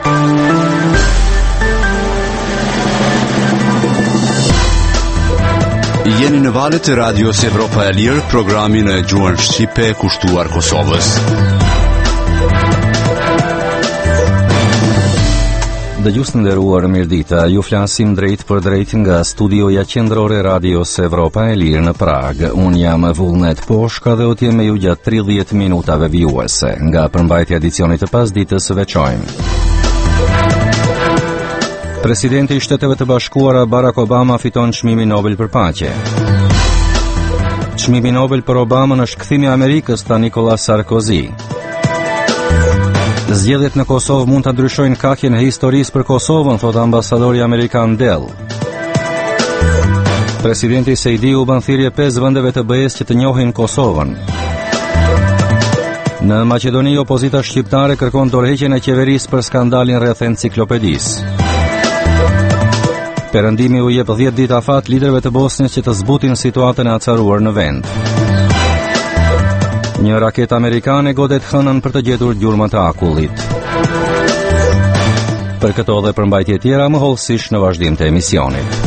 Jeni në valët e radios Evropa e Lirë, programin e gjuhën shqipe kushtuar Kosovës. Dëgjues të nderuar, mirëdita. Ju flasim drejt për drejt nga studioja qendrore radios Evropa e Lirë në Prag. Unë jam Vullnet Poshka dhe do të jem me ju gjatë 30 minutave vijuese. Nga përmbajtja e edicionit të pasdites veçojmë. Presidenti i Shteteve të Bashkuara Barack Obama fiton çmimin Nobel për paqe. Çmimi Nobel për Obamën është kthimi i Amerikës, tha Nicolas Sarkozy. Zgjedhjet në Kosovë mund të ndryshojnë kakjen e historisë për Kosovën, thot ambasadori amerikan Dell. Presidenti Sejdi u bën thirrje 5 vendeve të BE-s që të njohin Kosovën. Në Maqedoni, opozita shqiptare kërkon dorëheqjen e qeverisë për skandalin rreth enciklopedisë. Perëndimi u jep 10 ditë afat liderëve të Bosnjës që të zbutin situatën e acaruar në vend. Një raketë amerikane godet hënën për të gjetur gjurmët e akullit. Për këto dhe përmbajtje tjera më hollësisht në vazhdim të emisionit.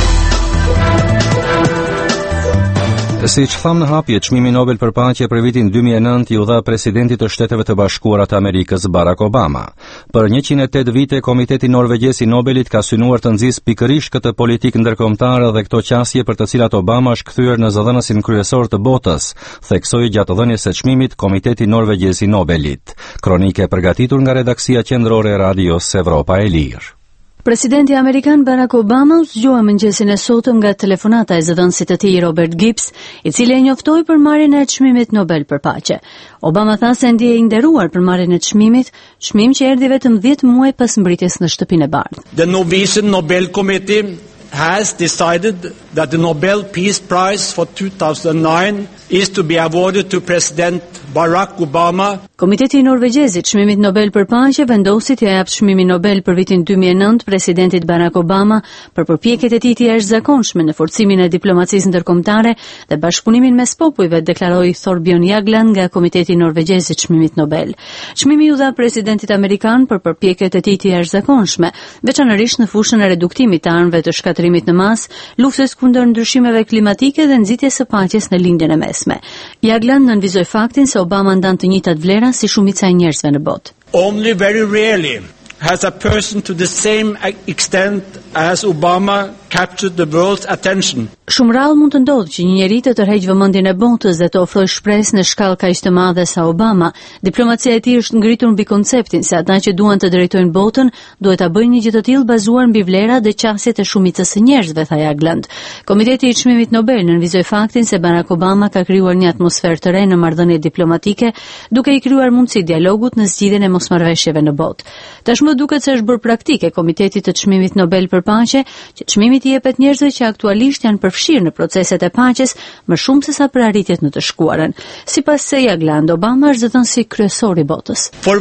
Siç tham në hapje, çmimi Nobel për paqe për vitin 2009 i u dha presidentit të Shteteve të Bashkuara të Amerikës Barack Obama. Për 108 vite, Komiteti Norvegjez i Nobelit ka synuar të nxjisë pikërisht këtë politikë ndërkombëtare dhe këto qasje për të cilat Obama është kthyer në zëdhënësin kryesor të botës, theksoi gjatë dhënies së çmimit Komiteti Norvegjez i Nobelit. Kronike e përgatitur nga redaksia qendrore e radios Evropa e Lirë. Presidenti amerikan Barack Obama u zgjua mëngjesin e sotëm nga telefonata e zëdhënësit të tij Robert Gibbs, i cili e njoftoi për marrjen e çmimit Nobel për paqe. Obama tha se ndjehej i nderuar për marrjen e çmimit, çmim që erdhi vetëm 10 muaj pas mbritjes në Shtëpinë e Bardhë. The Norwegian Nobel Committee has decided that the Nobel Peace Prize for 2009 is to be awarded to President Barack Obama. Komiteti Norvegjez i çmimit Nobel për paqe vendosi të japë çmimin Nobel për vitin 2009 presidentit Barack Obama për përpjekjet e tij të jashtëzakonshme në forcimin e diplomacisë ndërkombëtare dhe bashkëpunimin mes popujve, deklaroi Thorbjørn Jagland nga Komiteti Norvegjez i çmimit Nobel. Çmimi u dha presidentit amerikan për përpjekjet e tij të jashtëzakonshme, veçanërisht në fushën e reduktimit të armëve të shkatërimit në masë, luftës kundër ndryshimeve klimatike dhe nxitjes së paqes në lindjen e mesme. Jagland nënvizoi faktin se Obama ndan të njëjtat vlera si shumica e njerëzve në botë. Only very rarely has a person to the same extent as Obama captured the world's attention. Shumë rrallë mund të ndodhë që një njeri të tërheqë vëmendjen e botës dhe të ofrojë shpresë në shkallë kaq të madhe sa Obama. Diplomacia e tij është ngritur mbi konceptin se ata që duan të drejtojnë botën duhet ta bëjnë një gjë të tillë bazuar mbi vlera dhe qasjet e shumicës së njerëzve, tha Jagland. Komiteti i çmimit Nobel nënvizoi faktin se Barack Obama ka krijuar një atmosferë të re në marrëdhëniet diplomatike, duke i krijuar mundësi dialogut në zgjidhjen e mosmarrëveshjeve në botë. Tashmë duket se është bërë praktike Komitetit të çmimit Nobel për paqe, që çmimi i jepet njerëzve që aktualisht janë përfshirë në proceset e paqes më shumë se sa për arritjet në të shkuarën. Sipas se Jagland, Obama është zëdhënësi kryesor i botës. For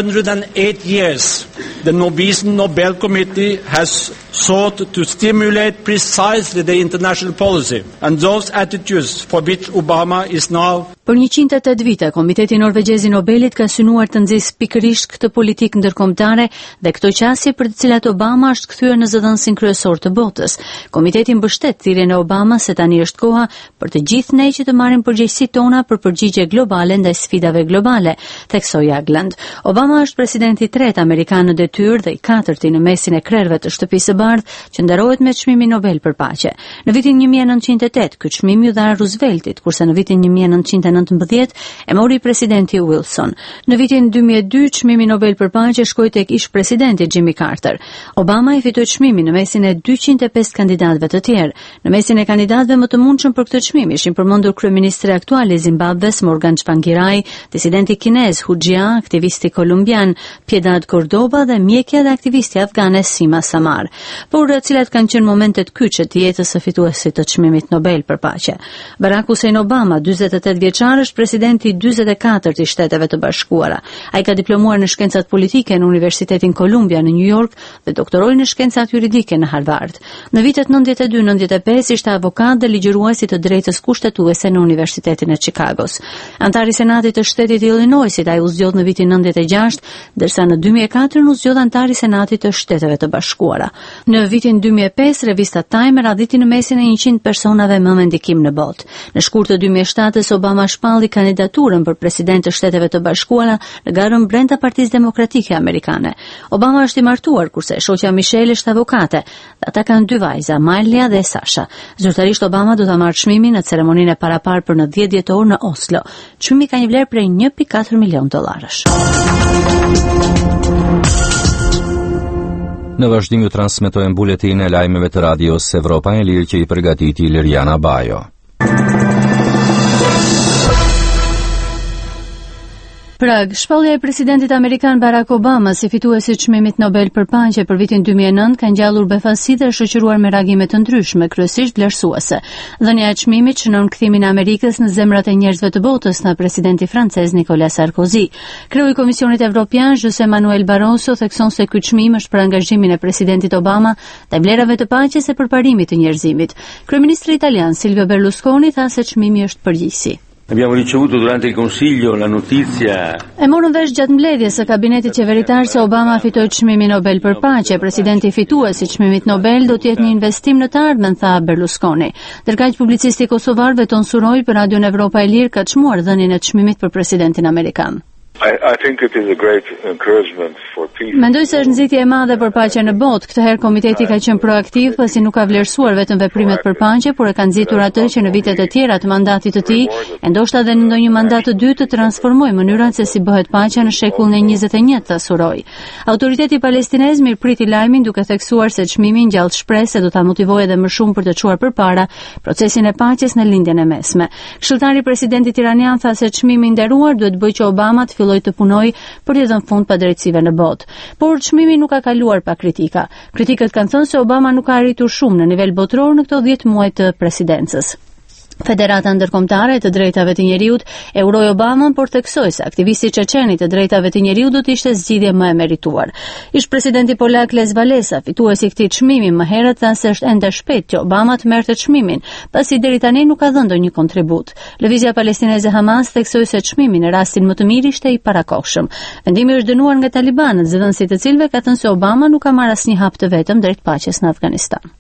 108 years, the Norwegian Nobel Committee has sought to stimulate precisely the international policy and those attitudes for which Obama is now. Për 108 vite, Komiteti Norvegjez i Nobelit ka synuar të nxjisë pikërisht këtë politikë ndërkombëtare dhe këto qasje për të cilat Obama është kthyer në zëdhënësin kryesor të botës. Komiteti mbështet thirrjen e Obama se tani është koha për të gjithë ne që të marrim përgjegjësitë tona për përgjigje globale ndaj sfidave globale, theksoi Jagland. Obama është presidenti i tretë amerikan në detyrë dhe i katërti në mesin e krerëve të Shtëpisë së Bardhë që nderohet me çmimin Nobel për paqe. Në vitin 1908 ky çmim u dha Rooseveltit, kurse në vitin 1919 e mori presidenti Wilson. Në vitin 2002 çmimi Nobel për paqe shkoi tek ish presidenti Jimmy Carter. Obama i fitoi çmimin në mesin e 205 kandidatëve të tjerë. Në mesin e kandidatëve më të mundshëm për këtë çmim ishin përmendur kryeministri aktual i Zimbabves Morgan Tsvangirai, disidenti kinez Hu Jia, aktivisti kolumbian Piedad Cordoba dhe mjekja dhe aktivisti afgane Sima Samar. Por cilat kanë qenë momentet kyçe të jetës së fituesit të çmimit Nobel për paqe. Barack Hussein Obama, 48 vjeçar, shkencëtar është presidenti 44 i Shteteve të Bashkuara. Ai ka diplomuar në shkencat politike në Universitetin Columbia në New York dhe doktoroi në shkencat juridike në Harvard. Në vitet 92-95 ishte avokat dhe ligjëruesi të drejtës kushtetuese në Universitetin e Chicagos. Antar i Senatit të Shtetit të Illinoisit, ai u zgjodh në vitin 96, ndërsa në 2004 u zgjodh antar i Senatit të Shteteve të Bashkuara. Në vitin 2005 revista Time radhiti në mesin e 100 personave më me ndikim në botë. Në shkurt të 2007 Obama shpalli kandidaturën për president të Shteteve të Bashkuara në garën brenda Partisë Demokratike Amerikane. Obama është i martuar, kurse shoqja Michelle është avokate. Ata kanë 2 vajza, Malia dhe Sasha. Zyrtarisht Obama do ta marrë çmimin në ceremoninë e parapar për në 10 dhjetor në Oslo. Çmimi ka një vlerë prej 1.4 milion dollarësh. Në vazhdim ju transmetojmë buletin e lajmeve të radios Evropa e Lirë që i përgatiti Liriana Bajo. Prag, shpallja e presidentit amerikan Barack Obama si fituesi i çmimit Nobel për paqe për vitin 2009 ka ngjallur befasi dhe shoqëruar me reagime të ndryshme, kryesisht vlerësuese. Dhënia e çmimit shënon kthimin e Amerikës në zemrat e njerëzve të botës nga presidenti francez Nicolas Sarkozy. Kreu i Komisionit Evropian José Manuel Barroso thekson se ky çmim është për angazhimin e presidentit Obama te vlerave të paqes e përparimit të njerëzimit. Kryeministri italian Silvio Berlusconi tha se çmimi është përgjegjësi. Abbiamo ricevuto durante il Consiglio la notizia. E morën vesh gjatë mbledhjes së kabinetit qeveritar se Obama fitoi çmimin Nobel për paqe. Presidenti fitues i çmimit Nobel do të jetë një investim në të ardhmen, tha Berlusconi. Ndërkaq publicisti kosovar Veton Suroj për Radion Evropa e Lirë ka çmuar dhënien e çmimit për presidentin amerikan. I think it is a great encouragement for peace. Mendoj se është nxitje e madhe për paqen në botë. Këtë herë komiteti ka qenë proaktiv pasi nuk ka vlerësuar vetëm veprimet për paqe, por e ka nxitur atë që në vitet e tjera të mandatit të tij, e ndoshta edhe në ndonjë mandat të dytë të transformojë mënyrën se si bëhet paqja në shekullin e 21, tha Suroj. Autoriteti palestinez mirëpriti lajmin duke theksuar se çmimi ngjall shpresë se do ta motivojë edhe më shumë për të çuar përpara procesin e paqes në lindjen e mesme. Këshilltari i presidentit iranian tha se çmimi i nderuar duhet bëjë që Obama të fillojë të punojë për të dhënë fund padrejtësive në botë. Por çmimi nuk ka kaluar pa kritika. Kritikët kanë thënë se Obama nuk ka arritur shumë në nivel botror në këto 10 muaj të presidencës. Federata Ndërkombëtare e të Drejtave të Njeriut e uroi Obamën, por theksoi se aktivisti çeçen i të drejtave të njeriut do të ishte zgjidhje më e merituar. Ish presidenti polak Lech Walesa, fituesi i këtij çmimi më herët, tha se është ende shpejt që Obama të merrte çmimin, pasi deri tani nuk ka dhënë ndonjë kontribut. Lëvizja palestineze Hamas theksoi se çmimi në rastin më të mirë ishte i parakohshëm. Vendimi është dënuar nga talibanët, zëvendësit të cilëve ka thënë se Obama nuk ka marrë asnjë hap të vetëm drejt paqes në Afganistan.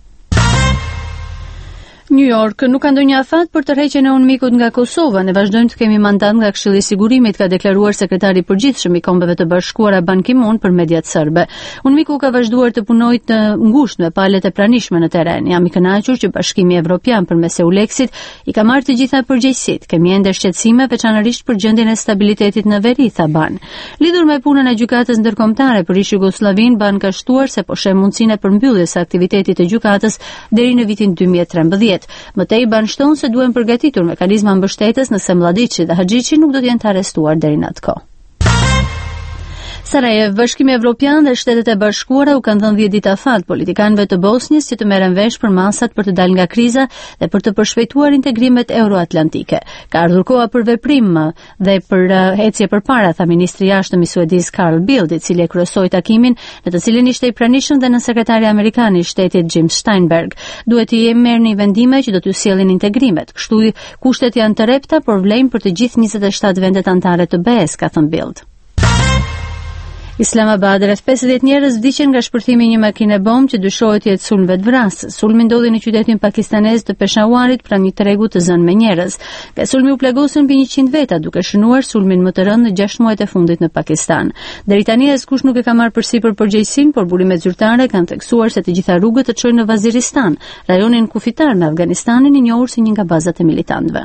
New York nuk ka ndonjë afat për tërheqjen e UNMIK-ut nga Kosova. Ne vazhdojmë të kemi mandat nga Këshilli i Sigurimit, ka deklaruar sekretari i përgjithshëm i Kombeve të Bashkuara Ban Ki-moon për mediat serbe. UNMIK-u ka vazhduar të punojë të ngushtë me palët e pranishme në terren. Jam i kënaqur që Bashkimi Evropian përmes EULEX-it i ka marrë të gjitha përgjegjësitë. Kemi ende shqetësime, veçanërisht për gjendjen e stabilitetit në veri, tha Ban. Lidhur me punën e gjykatës ndërkombëtare për ish Jugosllavin, Ban ka shtuar se po sheh mundësinë e përmbylljes së aktivitetit të gjykatës deri në vitin 2013. Mëtej Ban shton se duhen përgatitur mekanizma mbështetës nëse Mladiçi dhe Haxhiçi nuk do të jenë të arrestuar deri në atë kohë. Sarajevo, Bashkimi Evropian dhe Shtetet e Bashkuara u kanë dhënë 10 ditë afat politikanëve të Bosnjës që të merren vesh për masat për të dalë nga kriza dhe për të përshpejtuar integrimet euroatlantike. Ka ardhur koha për veprim dhe për ecje përpara, tha ministri i jashtëm i Suedis Carl Bildt, i cili e kryesoi takimin në të cilin ishte i pranishëm dhe në sekretari amerikan i shtetit Jim Steinberg. Duhet të merrni vendime që do t'ju sjellin integrimet. Kështu kushtet janë të repta, por vlejnë për të gjithë 27 vendet anëtare të BE-s, ka thënë Bildt. Islamabad, rreth 50 njerëz vdiqën nga shpërthimi i një makine bombë që dyshohet të jetë sulm vetvrasës. Sulmi ndodhi në qytetin pakistanez të Peshawarit pranë një tregu të zënë me njerëz. Nga sulmi u plagosën mbi 100 veta, duke shënuar sulmin më të rënd në 6 muajt e fundit në Pakistan. Deri tani askush nuk e ka marrë përsipër përgjegjësinë, por burimet zyrtare kanë theksuar se të gjitha rrugët të çojnë në Waziristan, rajonin kufitar në Afganistanin i njohur si një nga bazat e militantëve.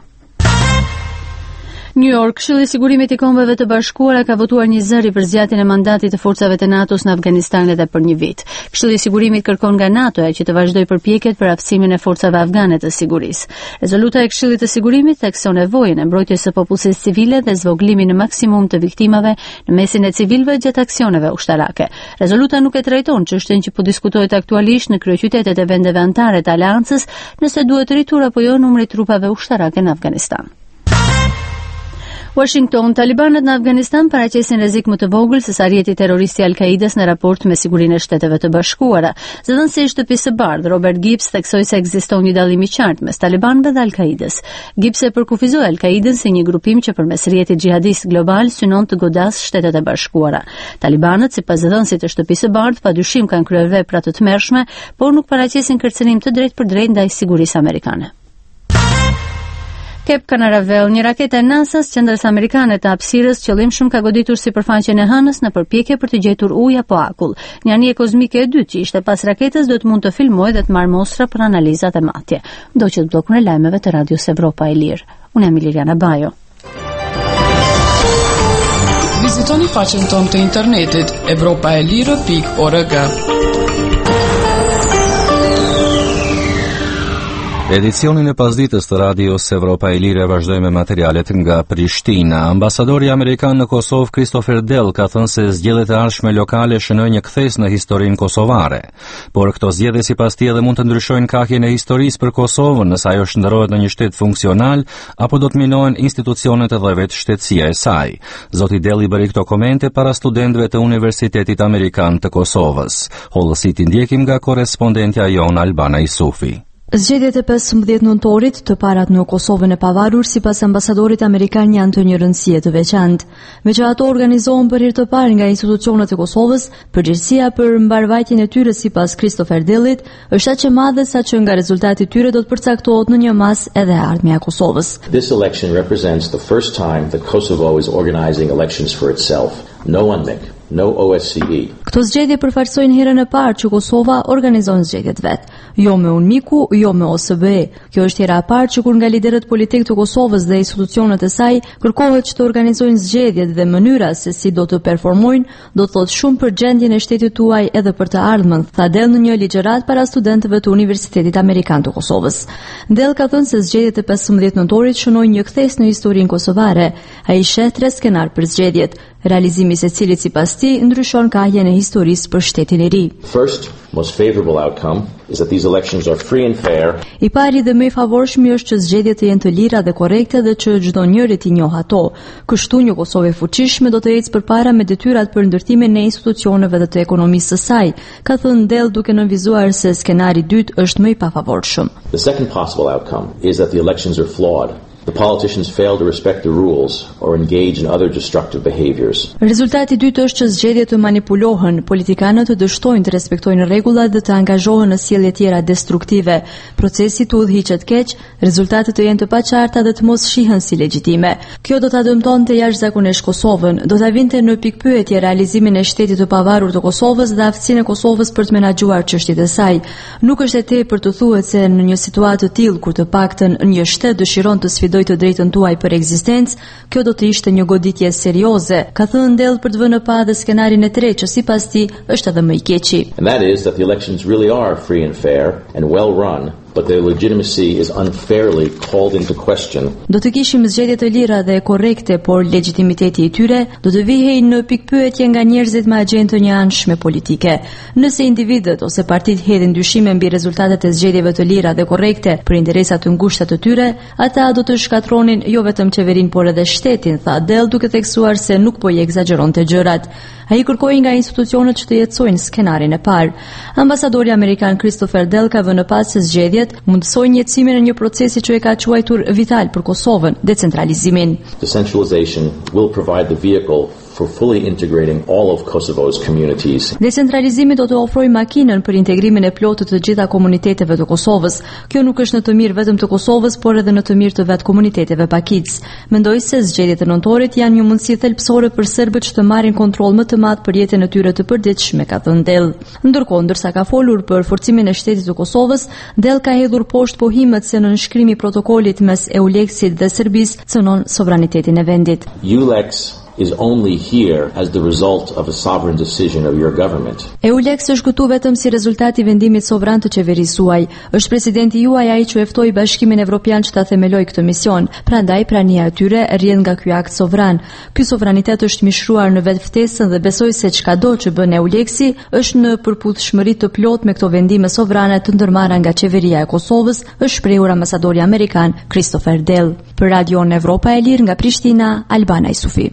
New York, Këshilli i Sigurimit i Kombeve të Bashkuara ka votuar një zëri për zgjatjen e mandatit të forcave të NATO-s në Afganistan edhe për një vit. Këshilli i Sigurimit kërkon nga NATO-ja që të vazhdojë përpjekjet për aftësimin e forcave afgane të sigurisë. Rezoluta e Këshillit të Sigurimit thekson nevojën e mbrojtjes së popullsisë civile dhe zvogëlimin në maksimum të viktimave në mesin e civilëve gjatë aksioneve ushtarake. Rezoluta nuk e trajton çështjen që po diskutohet aktualisht në kryeqytetet e vendeve anëtare të aleancës, nëse duhet rritur apo jo numri i trupave ushtarake në Afganistan. Washington, talibanët në Afganistan paraqesin rrezik më të vogël se sa rrjeti terrorist i Al-Qaidas në raport me Sigurinë e Shteteve të Bashkuara. Zëdhënësi i Shtëpisë së Bardhë, Robert Gibbs, theksoi se ekziston një dallim i qartë mes talibanëve dhe Al-Qaidas. Gibbs e përkufizoi Al-Qaidën si një grupim që përmes rrjetit xhihadist global synon të godasë Shtetet e Bashkuara. Talibanët, sipas zëdhënësit të Shtëpisë së Bardhë, padyshim kanë kryer vepra të tmerrshme, por nuk paraqesin kërcënim të drejtë ndaj sigurisë amerikane. Cape Canaveral, një raketë e NASA-s qendrës amerikane të hapësirës, qëllimshëm ka goditur sipërfaqen e hënës në përpjekje për të gjetur ujë apo akull. Një anije kozmike e dytë që ishte pas raketës do të mund të filmojë dhe të marrë mostra për analizat e matje. Ndoqët bllokun e lajmeve të Radios Evropa e Lirë. Unë jam Liliana Bajo. Vizitoni faqen tonë të internetit evropaelire.org. Edicionin e pasditës të Radios Evropa e Lire vazhdoi me materialet nga Prishtina. Ambasadori amerikan në Kosovë, Christopher Dell, ka thënë se zgjedhjet e ardhshme lokale shënojnë një kthes në historinë kosovare. Por këto zgjedhje sipas tij edhe mund të ndryshojnë kahjen e historisë për Kosovën, nëse ajo shndërrohet në një shtet funksional apo do të minohen institucionet edhe vetë shtetësia e saj. Zoti Dell i bëri këto komente para studentëve të Universitetit Amerikan të Kosovës. Hollësit i ndjekim nga korrespondentja jon Albana Isufi. Zgjedhjet e 15 nëntorit të parat në Kosovën e pavarur sipas ambasadorit amerikan janë të një rëndësie të veçantë. Megjithatë organizohen për hir të parë nga institucionet e Kosovës, përgjegjësia për mbarvajtjen e tyre sipas Christopher Dellit është aq e madhe saqë nga rezultati i tyre do të përcaktohet në një mas edhe ardhmja e Kosovës. This election represents the first time that Kosovo is organizing elections for itself. No UNMIC, no OSCE. Këto zgjedhje përfaqësojnë herën e parë që Kosova organizon zgjedhjet vet, jo me UNMIK-u, jo me OSBE. Kjo është hera e parë që kur nga liderët politikë të Kosovës dhe institucionet e saj kërkohet që të organizojnë zgjedhjet dhe mënyra se si do të performojnë, do të thotë shumë për gjendjen e shtetit tuaj edhe për të ardhmen, tha Dell në një ligjërat para studentëve të Universitetit Amerikan të Kosovës. Dell ka thënë se zgjedhjet e 15 nëntorit shënojnë një kthes në historinë kosovare. Ai sheh 3 skenar për zgjedhjet, realizimi se cilit sipas tij ndryshon kahjen e historisë për shtetin e ri. First, most favorable outcome is that these elections are free and fair. I pari dhe më i favorshëm është që zgjedhjet të jenë të lira dhe korrekte dhe që çdo njeri të njohë ato. Kështu një Kosovë e fuqishme do të ecë përpara me detyrat për ndërtimin e institucioneve dhe të ekonomisë së saj, ka thënë Dell duke nënvizuar se skenari i dytë është më i pafavorshëm. The second possible outcome is that the elections are flawed. The politicians fail to respect the rules or engage in other destructive behaviors. Rezultati i dytë është që zgjedhjet të manipulohen, politikanët të dështojnë të respektojnë rregullat dhe të angazhohen në sjellje tjera destruktive. Procesi të udhëhiqet keq, rezultatet të jenë të paqarta dhe të mos shihen si legjitime. Kjo do ta dëmtonte jashtëzakonisht Kosovën, do ta vinte në pikpyetje realizimin e shtetit të pavarur të Kosovës dhe aftësinë e Kosovës për të menaxhuar çështjet e saj. Nuk është e tepër të thuhet se në një situatë të tillë kur të paktën një shtet dëshiron të sfidojë të drejtën tuaj për ekzistencë, kjo do të ishte një goditje serioze, ka thënë Dell për të vënë pa dhe skenarin e tretë që sipas tij është edhe më i keqi. And that is that the elections really are free and fair and well run, but their legitimacy is unfairly called into question. Do të kishim zgjedhje të lira dhe korrekte, por legitimiteti i tyre do të vihej në pikpyetje nga njerëzit me agjentë një anshme politike. Nëse individët ose partitë hedhin dyshime mbi rezultatet e zgjedhjeve të lira dhe korrekte për interesa të ngushta të tyre, ata do të shkatronin jo vetëm qeverinë por edhe shtetin, tha Dell duke theksuar se nuk po i egzageronte gjërat. Ai kërkoi nga institucionet që të jetësojnë skenarin e parë. Ambasadori amerikan Christopher Dell ka vënë pas se zgjedhjet mundësojnë jetësimin e një procesi që e ka quajtur vital për Kosovën, decentralizimin. Decentralization will provide the vehicle for fully integrating all of Kosovo's communities. Decentralizimi do të ofrojë makinën për integrimin e plotë të gjitha komuniteteve të Kosovës. Kjo nuk është në të mirë vetëm të Kosovës, por edhe në të mirë të vetë komuniteteve pakicë. Mendoj se zgjedhjet e nëntorit janë një mundësi thelbësore për serbët që të marrin kontroll më të madh për jetën e tyre të përditshme, ka thënë Dell. Ndërkohë, ndërsa ka folur për forcimin e shtetit të Kosovës, Dell ka hedhur poshtë pohimet se nënshkrimi i protokollit mes EULEX-it dhe Serbisë cënon sovranitetin e vendit. EULEX is only here as the result of a sovereign decision of your government. EULEX është këtu vetëm si rezultat i vendimit sovran të qeverisë suaj. Është presidenti juaj ai që ftoi Bashkimin Evropian që ta themelojë këtë mision. Prandaj prania e tyre rrjedh nga ky akt sovran. Ky sovranitet është mishruar në vetëftesën dhe besoj se çkado që bën EULEX-i është në përputhshmëri të plotë me këto vendime sovrane të ndërmarra nga qeveria e Kosovës, është shprehur ambasadori amerikan Christopher Dell. Për Radio Evropa e Lirë nga Prishtina, Albana Isufi.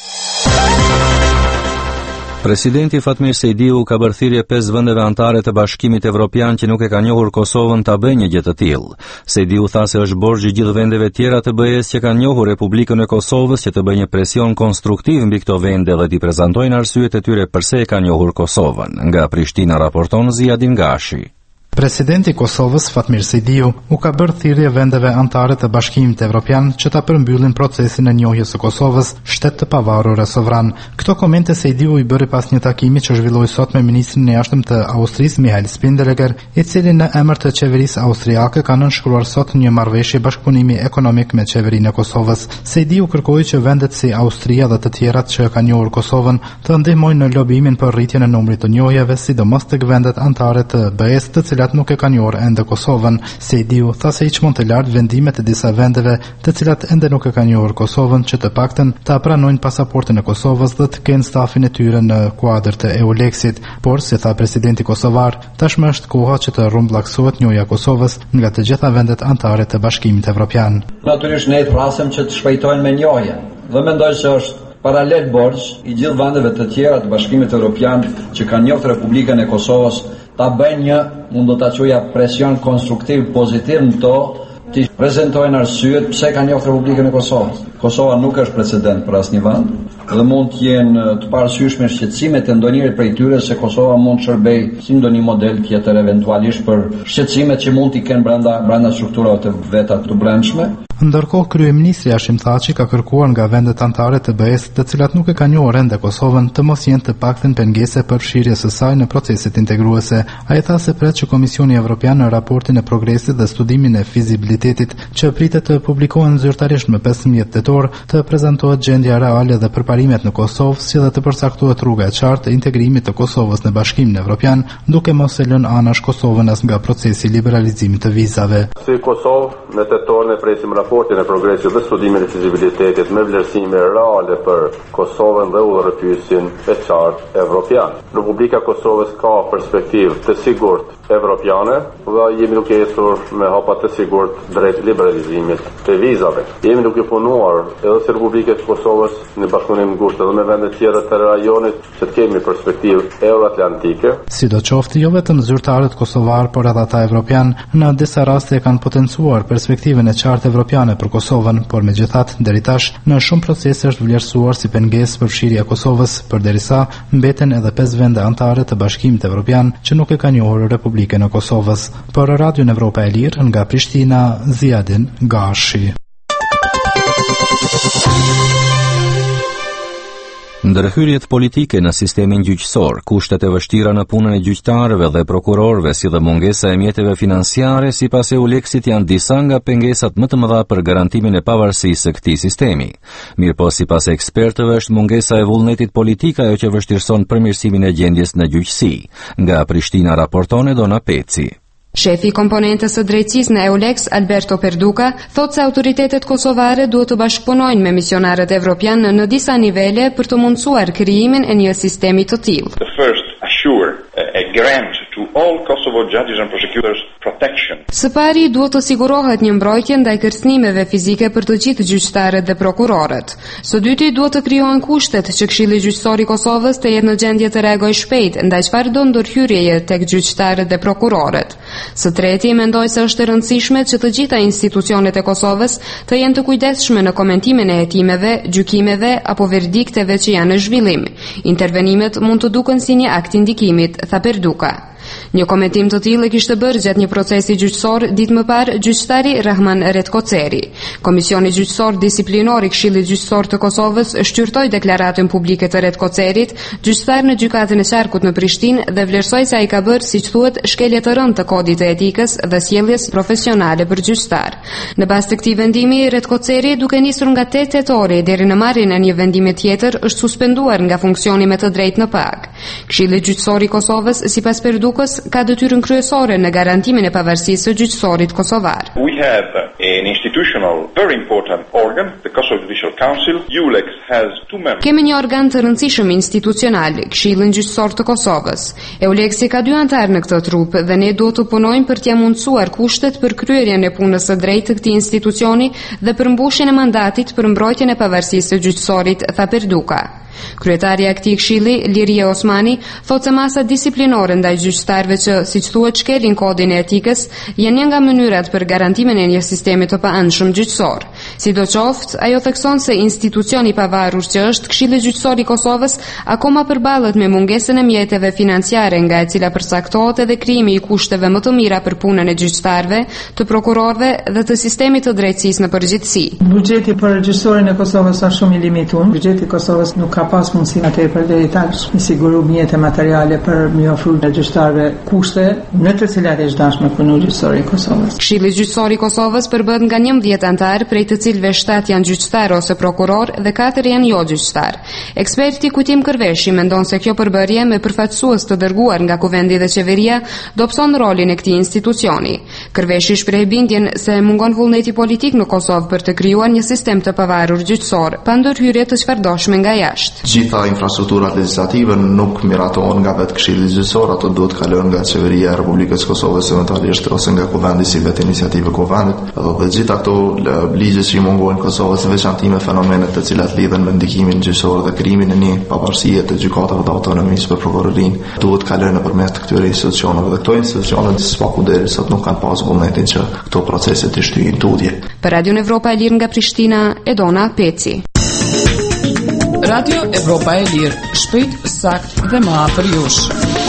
Presidenti Fatmir Sejdiu ka bërë thirrje 5 vendeve anëtare të Bashkimit Evropian që nuk e kanë njohur Kosovën ta bëjnë një gjë të tillë. Sejdiu tha se është borxh i gjithë vendeve tjera të BE-s që kanë njohur Republikën e Kosovës që të bëjnë një presion konstruktiv mbi këto vende dhe t'i prezantojnë arsyet e tyre pse e kanë njohur Kosovën. Nga Prishtina raporton Ziadin Gashi. Presidenti i Kosovës Fatmir Sejdiu u ka bërë thirrje vendeve anëtare të Bashkimit Evropian që ta përmbyllin procesin e njohjes së Kosovës, shtet të pavarur e sovran. Këto komente Sejdiu i bëri pas një takimi që zhvilloi sot me ministrin e jashtëm të Austrisë Michael Spindelegger, i cili në emër të qeverisë austriake ka nënshkruar sot një marrëveshje bashkëpunimi ekonomik me qeverinë e Kosovës. Sejdiu kërkoi që vendet si Austria dhe të tjerat që kanë njohur Kosovën të ndihmojnë në lobimin për rritjen e numrit të njohjeve, sidomos tek vendet anëtare të BE-s, të cilat nuk e kanë njohur ende Kosovën. Sejdiu tha se hiç mund të lartë vendimet e disa vendeve të cilat ende nuk e kanë njohur Kosovën që të paktën ta pranojnë pasaportën e Kosovës dhe të kenë stafin e tyre në kuadër të EULEX-it, por si tha presidenti kosovar, tashmë është koha që të rrumbullaksohet njohja e Kosovës nga të gjitha vendet anëtare të Bashkimit Evropian. Natyrisht ne thrasim që të shpejtojnë me njohjen dhe mendoj se është paralel borxh i gjithë vendeve të tjera të Bashkimit Evropian që kanë njohur Republikën e Kosovës ta bëjnë një, mund do ta quaja presion konstruktiv pozitiv në to, të prezantojnë arsyet pse kanë njohur Republikën e Kosovës. Kosova nuk është precedent për asnjë vend dhe mund të jenë të parasyshme shqetësimet e ndonjëri prej tyre se Kosova mund të shërbejë si ndonjë model tjetër eventualisht për shqetësimet që mund t'i kenë brenda strukturave të veta të brendshme. Ndërkohë kryeministri Hashim Thaçi ka kërkuar nga vendet anëtare të BE-s, të cilat nuk e kanë njohur ende Kosovën, të mos jenë të paktën pengese për fshirjes së saj në proceset integruese. Ai tha se pret që Komisioni Evropian në raportin e progresit dhe studimin e fizibilitetit që pritet të publikohen zyrtarisht më 15 tetor, të prezantohet gjendja reale dhe përparimet në Kosovë, si dhe të përcaktohet rruga e qartë e integrimit të Kosovës në Bashkimin Evropian, duke mos e lënë anash Kosovën as nga procesi i liberalizimit të vizave. Si Kosovë, në tetor ne presim raportin e progresit dhe studimin e fizibilitetit me vlerësime reale për Kosovën dhe udhëheqësin e qartë evropian. Republika e Kosovës ka perspektivë të sigurt evropiane dhe jemi duke ecur me hapa të sigurt drejt liberalizimit të vizave. Jemi duke punuar edhe si Republika e Kosovës në bashkëpunim ngushtë edhe me vende tjera të rajonit që të kemi perspektivë euroatlantike. Sidoqoftë, jo vetëm zyrtarët kosovar, por edhe ata evropian në disa raste kanë potencuar perspektivën e qartë evropiane për Kosovën, por megjithatë deri tash në shumë procese është vlerësuar si pengesë për fshirja e Kosovës, përderisa mbeten edhe 5 vende anëtare të Bashkimit Evropian që nuk e kanë njohur Republikën e Kosovës. Për Radio Evropa e Lirë nga Prishtina, Ziadin Gashi. Ndërhyrjet politike në sistemin gjyqësor, kushtet e vështira në punën e gjyqtarëve dhe prokurorëve, si dhe mungesa e mjeteve financiare sipas EULEX-it janë disa nga pengesat më të mëdha për garantimin e pavarësisë së këtij sistemi. Mirëpo sipas ekspertëve është mungesa e vullnetit politik ajo që vështirëson përmirësimin e gjendjes në gjyqësi. Nga Prishtina raporton Dona Peci. Shefi i komponentës së drejtësisë në EULEX, Alberto Perduca, thotë se autoritetet kosovare duhet të bashkëpunojnë me misionarët evropian në disa nivele për të mundësuar krijimin e një sistemi të tillë. The first assure a grant to all Kosovo judges and prosecutors protection. Së pari duhet të sigurohet një mbrojtje ndaj kërcënimeve fizike për të gjithë gjyqtarët dhe prokurorët. Së dyti duhet të krijohen kushtet që Këshilli Gjyqësor i Kosovës të jetë në gjendje të reagojë shpejt ndaj çfarëdo ndërhyrjeje tek gjyqtarët dhe prokurorët. Së treti, mendoj se është e rëndësishme që të gjitha institucionet e Kosovës të jenë të kujdesshme në komentimin e hetimeve, gjykimeve apo verdikteve që janë në zhvillim. Intervenimet mund të duken si një akt indikimit, tha Perduca. Një komentim të tillë kishte bërë gjatë një procesi gjyqësor ditë më parë gjyqtari Rahman Redkoceri. Komisioni gjyqësor disiplinor i Këshillit Gjyqësor të Kosovës shqyrtoi deklaratën publike të Redkocerit, gjyqtar në gjykatën e Qarkut në Prishtinë, dhe vlerësoi se ai ka bërë, siç thuhet, shkelje të rëndë të kodit të etikës dhe sjelljes profesionale për gjyqtar. Në bazë të këtij vendimi, Redkoceri, duke nisur nga 8 tetori deri në marrjen e një vendimi tjetër, është suspenduar nga funksioni me të drejtë në pagë. Këshilli Gjyqësor i Kosovës, sipas Perdukës, ka detyrën kryesore në garantimin e pavarësisë së gjyqësorit kosovar. We have an institutional very important organ, the Kosovo Judicial Council. EULEX has 2 members. Kemi një organ të rëndësishëm institucional, Këshillin Gjyqësor të Kosovës. EULEX ka 2 anëtarë në këtë trup dhe ne duhet të punojmë për t'ia mundsuar kushtet për kryerjen e punës së drejtë të këtij institucioni dhe për mbushjen e mandatit për mbrojtjen e pavarësisë së gjyqësorit, tha Perduka. Kryetaria e këtij këshilli, Liria Osmani, thotë se masa disiplinore ndaj gjyqtarëve që, siç thuhet, shkelin kodin e etikës, janë një nga mënyrat për garantimin e një sistemi të paanshëm gjyqësor. Sidoqoftë, ajo thekson se institucioni i pavarur që është Këshilli Gjyqësor i Kosovës akoma përballet me mungesën e mjeteve financiare, nga e cila përcaktohet edhe krijimi i kushteve më të mira për punën e gjyqtarëve, të prokurorëve dhe të sistemit të drejtësisë në përgjithësi. Buxheti për gjyqësorin e Kosovës është shumë i limituar. Buxheti i Kosovës nuk ka pas mundësi atë për drejtash i siguru mjete materiale për më ofruar të gjyqtarëve kushte në të cilat është dashur punu gjyqësori i Kosovës. Këshilli Gjyqësor i Kosovës përbëhet nga 11 anëtarë, prej të cilëve 7 janë gjyqtar ose prokuror dhe 4 janë jo gjyqtar. Eksperti Kujtim Kërveshi mendon se kjo përbërje me përfaqësues të dërguar nga kuvendi dhe qeveria dobëson rolin e këtij institucioni. Kërveshi shpreh bindjen se mungon vullneti politik në Kosovë për të krijuar një sistem të pavarur gjyqësor, pa ndërhyrje të çfarëdoshme nga jashtë. Gjitha infrastrukturat legislative nuk miratohen nga vetë Këshilli Gjyqësor, ato duhet kalojnë nga qeveria e Republikës Kosovës eventualisht ose nga kuvendi si vetë iniciativë kuvendit. Dhe gjitha këto ligje që i mungojnë Kosovës, veçantime fenomenet të cilat lidhen me ndikimin gjyqësor dhe krijimin e një pavarësie të gjykatave të autonomisë për prokurorinë, duhet kalojnë nëpërmjet këtyre institucioneve. Dhe këto institucione sipas deri sot nuk kanë pasur vullnetin që këto procese të shtyjnë tutje. Për Radio Evropa e Lirë nga Prishtina, Edona Peci. Radio Evropa e Lirë, shpejt, sakt dhe më afër jush.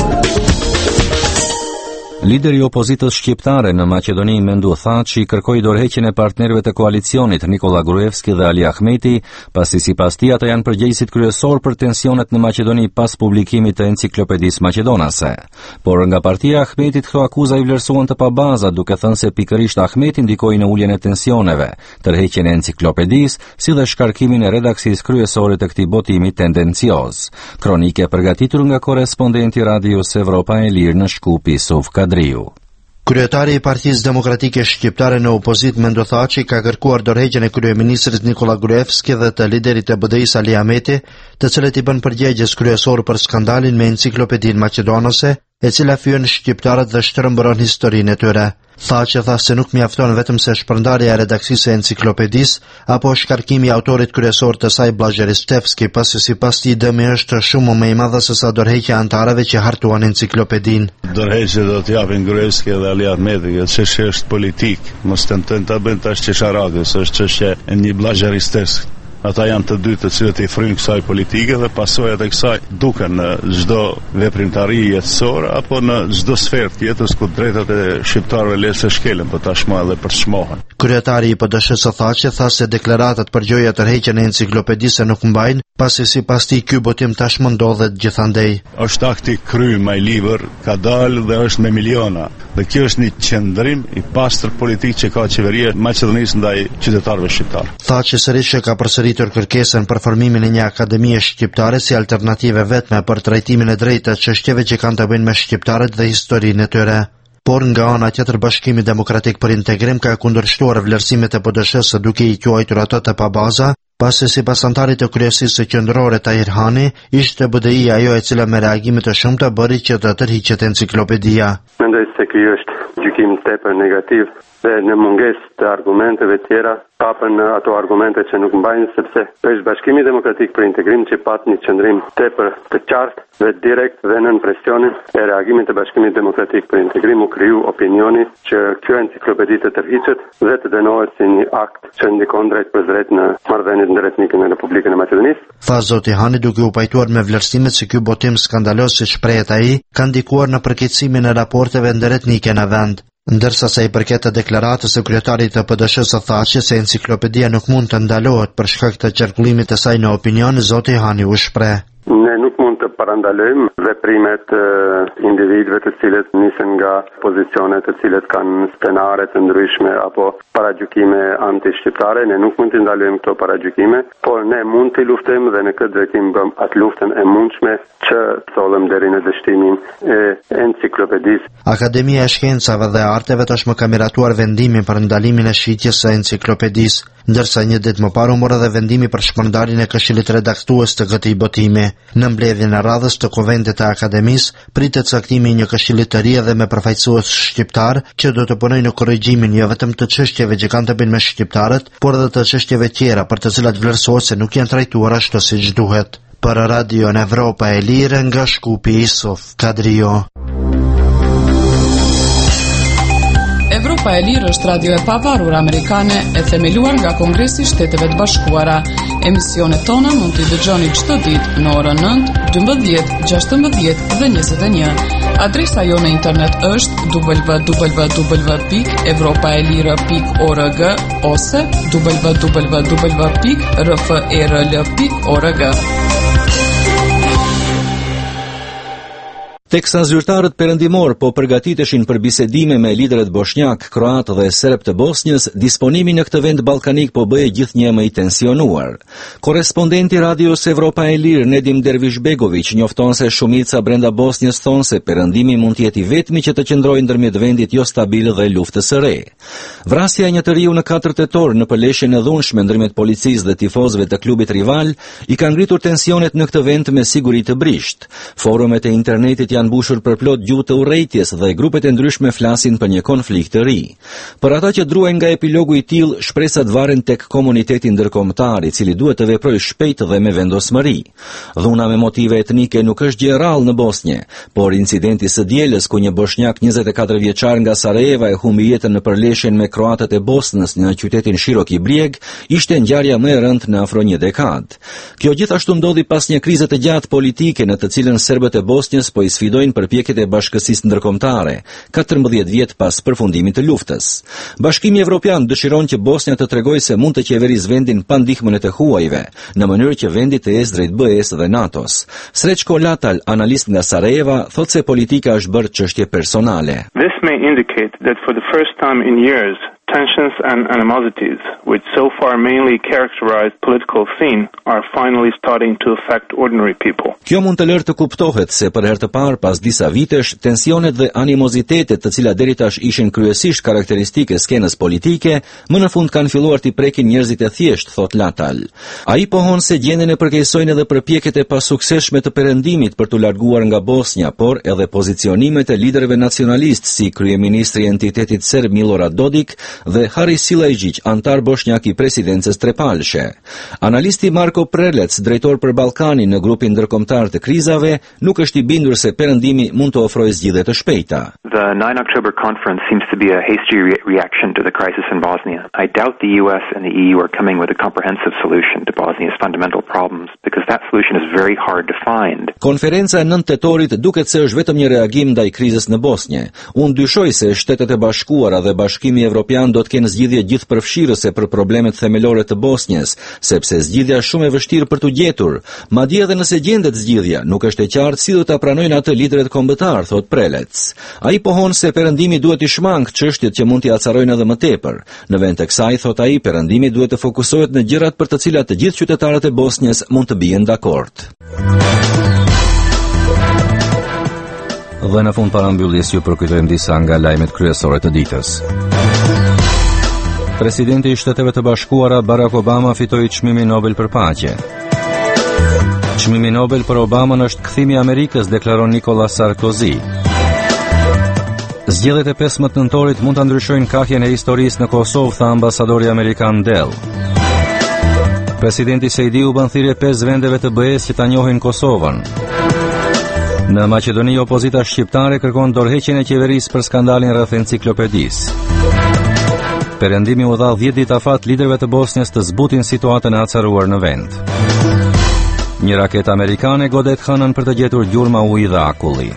Lideri i opozitës shqiptare në Maqedoni, Mendu Thaçi, kërkoi dorëheqjen e partnerëve të koalicionit Nikola Gruevski dhe Ali Ahmeti, pasi sipas tij ata janë përgjegjësit kryesor për tensionet në Maqedoni pas publikimit të enciklopedisë maqedonase. Por nga partia e Ahmetit këto akuza i vlerësuan të pabaza, duke thënë se pikërisht Ahmeti ndikoi në uljen e tensioneve, tërheqjen e enciklopedisë, si dhe shkarkimin e redaksisë kryesore të këtij botimi tendencioz. Kronike përgatitur nga korrespondenti Radios Evropa e Lirë në Shkup, Isuf Kadriu. Kryetari i Partisë Demokratike Shqiptare në opozitë, Mendu Thaçi, ka kërkuar dorëheqjen e kryeministrit Nikola Gruevski dhe të liderit të BDI-s Ali Ahmeti, të cilët i bën përgjegjës kryesor për skandalin me enciklopedinë maqedonase, e cila fyen shqiptarët dhe shtrëmbëron historinë e tyre. Thaçi tha se nuk mjafton vetëm se shpërndarja e redaksisë së enciklopedisë apo shkarkimi i autorit kryesor të saj Blažeris Stevski, pasi sipas tij dëmi është shumë më i madh se sa dorëheqja e anëtarëve që hartuan enciklopedinë. Dorëheqja do të japin Gruevski dhe Ali Ahmeti, që çështja është politik, mos tentojnë ta bëjnë tash çesharakës, është çështje e një Blažeris Stevski. Ata janë të dy të cilët i frynë kësaj politike dhe pasojat e kësaj duken në çdo veprimtari jetësore apo në çdo sferë të jetës ku drejtat e shqiptarëve le të shkelen për tashmë edhe për çmohen. Kryetari i PD-s Thaçi tha se deklaratat për gjojë tërheqjen e enciklopedisë nuk mbajnë, pasi sipas tij ky botim tashmë ndodhet gjithandej. Është akti kry më i libër, ka dalë dhe është me miliona. Dhe kjo është një qendrim i pastër politik që ka qeveria e Maqedonisë ndaj qytetarëve shqiptar. Thaçi sërish ka përsëritur kërkesën për formimin e një akademie shqiptare si alternative vetme për trajtimin e drejtë të çështjeve që kanë të bëjnë me shqiptarët dhe historinë e tyre. Por nga ana tjetër Bashkimi Demokratik për Integrim ka kundërshtuar vlerësimet e PD-s duke i quajtur ato të pabaza, pasi sipas antarit të kryesisë qendrore Tahir Hani, ishte BDI ajo e cila me reagime të shumta bëri që të tërhiqet enciklopedia. Mendoj se ky është gjykim tepër negativ dhe në mungesë të argumenteve tjera kapën ato argumente që nuk mbajnë, sepse është Bashkimi Demokratik për Integrim që pat një qëndrim tepër të qartë dhe direkt dhe nën presionin e reagimit të Bashkimit Demokratik për Integrim u kriju opinioni që kjo enciklopedi të tërhiqet dhe të dënohet si një akt që ndikon drejt për drejt në marrëdhëniet ndërtnike në Republikën e Maqedonisë. Tha zoti Hani duke u pajtuar me vlerësimet se ky botim skandalos si shprehet ai ka ndikuar në përkeqësimin e raporteve ndërretnike në vend. Ndërsa sa i përket të deklaratës së kryetarit të PD-s-së thashë se enciklopedia nuk mund të ndalohet për shkak të qarkullimit të saj në opinion, zoti Hani u shpreh. Ne nuk mund të parandalojmë veprimet individëve të cilët nisen nga pozicione të cilët kanë skenare të ndryshme apo paragjykime anti-shqiptare. Ne nuk mund të ndalojmë këto paragjykime, por ne mund të luftojmë dhe në këtë drejtim bëm atë luftën e mundshme që thollëm deri në dështimin e enciklopedisë. Akademia e Shkencave dhe Arteve tashmë ka miratuar vendimin për ndalimin e shitjes së enciklopedisë, ndërsa një ditë më parë u mor edhe vendimi për shpërndarjen e këshillit redaktues të këtij botimi. Në mbledhjen e radhës të Konventit të Akademisë pritet caktimi një këshilli të ri dhe me përfaqësues shqiptar që do të punojë në korrigjimin jo vetëm të çështjeve që kanë të bëjnë me shqiptarët, por edhe të çështjeve tjera për të cilat vlerësohet se nuk janë trajtuar ashtu siç duhet. Për Radio Evropa e Lirë nga Shkupi Isuf Kadrio. Evropa e Lirë është radio e pavarur amerikane e themeluar nga Kongresi i Shteteve të Bashkuara. Emisionet tona mund t'i dëgjoni çdo ditë në orën 9, 12, 16 dhe 21. Adresa jo në internet është www.evropaelire.org ose www.rferl.org. Teksa zyrtarët perëndimor po përgatiteshin për bisedime me liderët bosnjak, kroat dhe serb të Bosnjës, disponimi në këtë vend ballkanik po bëhej gjithnjë më i tensionuar. Korrespondenti Radios Evropa e Lirë Nedim Dervishbegović njofton se shumica brenda Bosnjës thonë se perëndimi mund të jetë i vetmi që të qëndrojë ndërmjet vendit jo stabil dhe luftës së re. Vrasja e një të riu në 4 tetor në përleshjen e dhunshme ndërmjet policisë dhe tifozëve të klubit rival i ka ngritur tensionet në këtë vend me siguri të brisht. Forumet e internetit janë mbushur për plot gjuhë të urrëties dhe grupet e ndryshme flasin për një konflikt të ri. Për ata që druhen nga epilogu i tillë, shpresat varen tek komuniteti ndërkombëtar, i cili duhet të veprojë shpejt dhe me vendosmëri. Dhuna me motive etnike nuk është gjë e rrallë në Bosnjë, por incidenti së dielës ku një bosnjak 24 vjeçar nga Sarajeva e humbi jetën në përleshjen me kroatët e Bosnës në qytetin Shiroki Brijeg, ishte ngjarja më e rëndë në afro një dekadë. Kjo gjithashtu ndodhi pas një krize të gjatë politike në të cilën serbët e Bosnjës po i sfidojnë përpjekjet e bashkësisë ndërkombëtare, 14 vjet pas përfundimit të luftës. Bashkimi Evropian dëshiron që Bosnja të tregojë se mund të qeverisë vendin pa ndihmën e të huajve, në mënyrë që vendi të ecë drejt BE-s dhe NATO-s. Sreçko Latal, analist nga Sarajeva, thotë se politika është bërë çështje personale. This may indicate that for the first time in years, tensions and animosities, which so far mainly characterized political scene, are finally starting to affect ordinary people. Kjo mund të lërë të kuptohet se për herë të parë pas disa vitesh, tensionet dhe animozitetet të cilat deri tash ishin kryesisht karakteristike skenës politike, më në fund kanë filluar t'i prekin njerëzit e thjesht, thot Latal. Ai pohon se gjendjen e përkeqësojnë edhe përpjekjet e pasuksesshme të perëndimit për t'u larguar nga Bosnja, por edhe pozicionimet e liderëve nacionalist si kryeministri i entitetit serb Milorad Dodik dhe Haris Silajgjić, antar bosnjak i presidencës trepalshe. Analisti Marko Prelec, drejtor për Ballkanin në grupin ndërkombëtar të krizave, nuk është i bindur se perëndimi mund të ofrojë zgjidhje të shpejta. The 9 October conference seems to be a hasty reaction to the crisis in Bosnia. I doubt the US and the EU are coming with a comprehensive solution to Bosnia's fundamental problems because that solution is very hard to find. Konferenca e 9 tetorit duket se është vetëm një reagim ndaj krizës në Bosnjë. Unë dyshoj se Shtetet e Bashkuara dhe Bashkimi Evropian do të kenë zgjidhje gjithëpërfshirëse për problemet themelore të Bosnjës, sepse zgjidhja është shumë e vështirë për t'u gjetur. Madje edhe nëse gjendet zgjidhja, nuk është e qartë si do ta pranojnë atë liderët kombëtar, thot Prelec. Ai pohon se perëndimi duhet të shmangë çështjet që mund t'i acarojnë edhe më tepër. Në vend të kësaj, thot ai, perëndimi duhet të fokusohet në gjërat për të cilat të gjithë qytetarët e Bosnjës mund të bien dakord. Dhe në fund parambyllis ju përkujtojmë disa nga lajmet kryesore të ditës. Presidenti i Shteteve të Bashkuara Barack Obama fitoi çmimin Nobel për paqe. Çmimi Nobel për Obamën është kthimi i Amerikës, deklaron Nicolas Sarkozy. Zgjedhjet e 15 nëntorit mund ta ndryshojnë kahjen e historisë në Kosovë, tha ambasadori amerikan Dell. Presidenti Sejdiu bën thirrje 5 vendeve të BE-s që ta njohin Kosovën. Në Maqedoni, opozita shqiptare kërkon dorëheqjen e qeverisë për skandalin rreth enciklopedisë. Perëndimi u dha 10 ditë afat liderëve të Bosnjës të zbutin situatën e acaruar në vend. Një raketë amerikane godet hënën për të gjetur gjurma uji dhe akulli.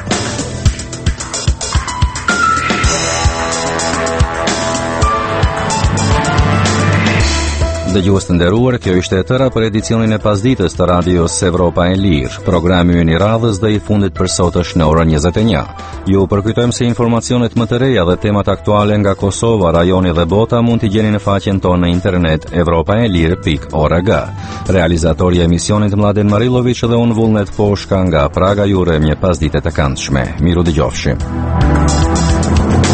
Dëgjues të nderuar, kjo ishte e tëra për edicionin e pasditës të radios Evropa e Lirë. Programi ynë i radhës dhe i fundit për sot është në orën 21. Ju përkujtojmë se informacionet më të reja dhe temat aktuale nga Kosova, rajoni dhe bota mund t'i gjeni në faqen tonë në internet evropaelir.org. Realizatori i emisionit Mladen Marilović dhe unë Vullnet Poshka nga Praga ju urojmë një pasdite të këndshme. Miru dëgjofshim.